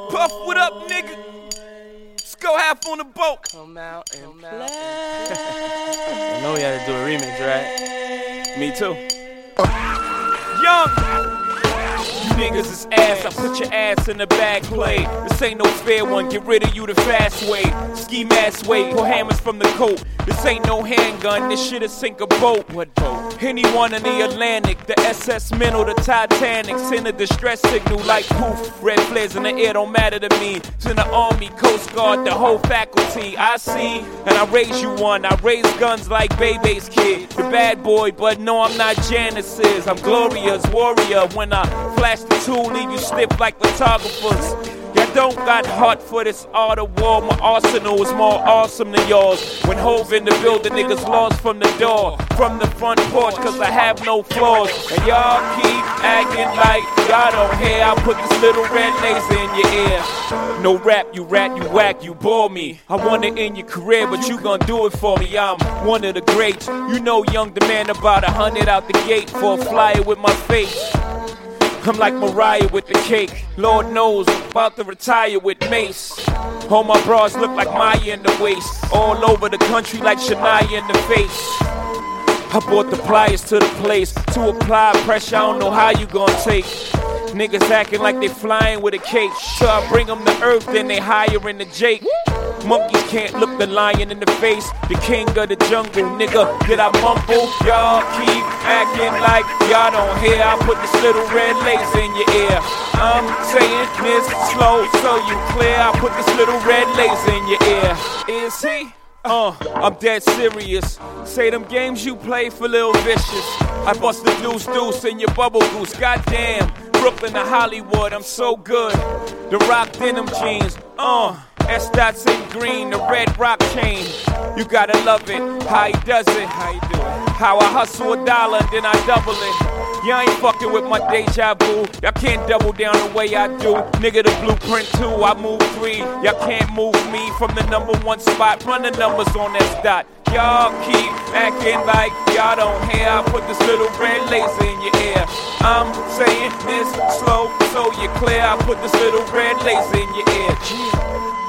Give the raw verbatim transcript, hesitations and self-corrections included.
Puff, what up, nigga? Let's go half on the boat. Come out and play. I know we had to do a remix, right? Me too. Young. You niggas is ass, I put your ass in the bag play. This ain't no fair one, get rid of you the fast way. Ski mask way, pull hammers from the coat. This ain't no handgun, this shit'll sink a boat. What boat? Anyone in the Atlantic, the S S Minnow, the Titanic. Send a distress signal like poof. Red flares in the air don't matter to me. It's in the Army, Coast Guard, the whole faculty. I see, and I raise you one. I raise guns like Bebe's kid. The bad boy, but no, I'm not Janice's. I'm Gloria's warrior. When I flash the tool, leave you stiff like photographers. Y'all don't got heart for this art of war. My arsenal is more awesome than yours. When Hove in the building, niggas lost from the door, from the front porch, cause I have no flaws. And y'all keep acting like y'all don't hear. I put this little red laser in your ear. No rap, you rat, you whack, you bore me. I wanna end your career, but you gon' do it for me. I'm one of the greats. You know Young demand about a hundred out the gate for a flyer with my face. I'm like Mariah with the cake. Lord knows, about to retire with Mace. All my bras look like Maya in the waist. All over the country like Shania in the face. I bought the pliers to the place. To apply pressure, I don't know how you gon' take. Niggas acting like they flying with a cape. So I bring them to earth, then they hire in the Jake. Monkeys can't look the lion in the face. The king of the jungle, nigga, did I mumble? Y'all keep acting like y'all don't hear. I put this little red laser in your ear. I'm saying this slow so you clear. I put this little red laser in your ear. Is he? Uh, I'm dead serious. Say them games you play for Lil Vicious. I bust the deuce deuce in your bubble goose. Goddamn, Brooklyn to Hollywood, I'm so good. The rock denim jeans, uh. S-dots in green, the red rock chain. You gotta love it, how he does it. How you do it? How I hustle a dollar and then I double it. Y'all ain't fucking with my deja vu. Y'all can't double down the way I do. Nigga, the blueprint two, I move three. Y'all can't move me from the number one spot. Run the numbers on that dot. Y'all keep acting like y'all don't hear. I put this little red laser in your ear. I'm saying this slow so you're clear. I put this little red laser in your ear.